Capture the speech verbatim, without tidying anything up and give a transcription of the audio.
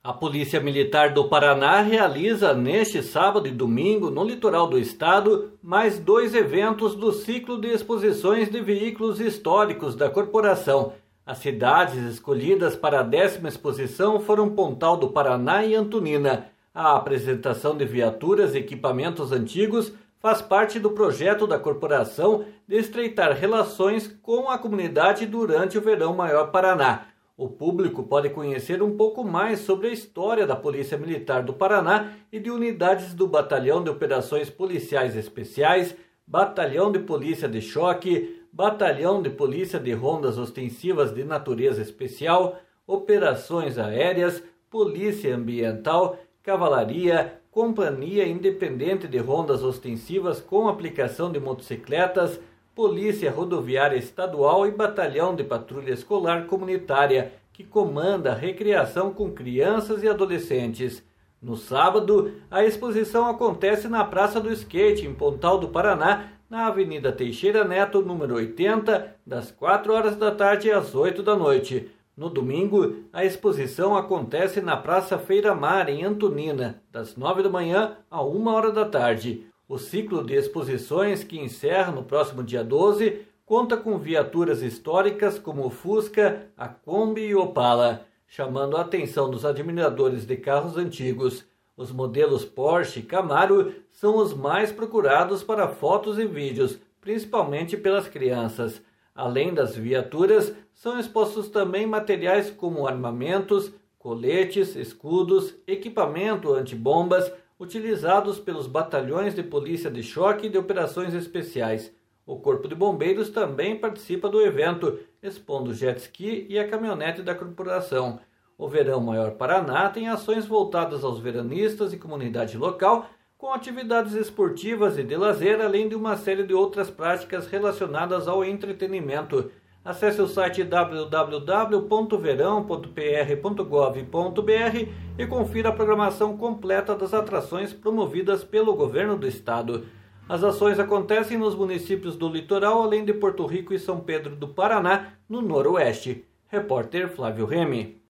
A Polícia Militar do Paraná realiza neste sábado e domingo, no litoral do estado, mais dois eventos do ciclo de exposições de veículos históricos da corporação. As cidades escolhidas para a décima exposição foram Pontal do Paraná e Antonina. A apresentação de viaturas e equipamentos antigos faz parte do projeto da corporação de estreitar relações com a comunidade durante o Verão Maior Paraná. O público pode conhecer um pouco mais sobre a história da Polícia Militar do Paraná e de unidades do Batalhão de Operações Policiais Especiais, Batalhão de Polícia de Choque, Batalhão de Polícia de Rondas Ostensivas de Natureza Especial, Operações Aéreas, Polícia Ambiental, Cavalaria, Companhia Independente de Rondas Ostensivas com aplicação de motocicletas, Polícia Rodoviária Estadual e Batalhão de Patrulha Escolar Comunitária, que comanda a recreação com crianças e adolescentes. No sábado, a exposição acontece na Praça do Skate, em Pontal do Paraná, na Avenida Teixeira Neto, número oitenta, das quatro horas da tarde às oito da noite. No domingo, a exposição acontece na Praça Feira Mar, em Antonina, das nove da manhã à uma hora da tarde. O ciclo de exposições, que encerra no próximo dia doze, conta com viaturas históricas como o Fusca, a Kombi e Opala, chamando a atenção dos admiradores de carros antigos. Os modelos Porsche e Camaro são os mais procurados para fotos e vídeos, principalmente pelas crianças. Além das viaturas, são expostos também materiais como armamentos, coletes, escudos, equipamento antibombas, utilizados pelos batalhões de polícia de choque e de operações especiais. O Corpo de Bombeiros também participa do evento, expondo o jet ski e a caminhonete da corporação. O Verão Maior Paraná tem ações voltadas aos veranistas e comunidade local, com atividades esportivas e de lazer, além de uma série de outras práticas relacionadas ao entretenimento. Acesse o site w w w ponto verão ponto p r ponto gov ponto b r e confira a programação completa das atrações promovidas pelo governo do estado. As ações acontecem nos municípios do litoral, além de Porto Rico e São Pedro do Paraná, no noroeste. Repórter Flávio Remy.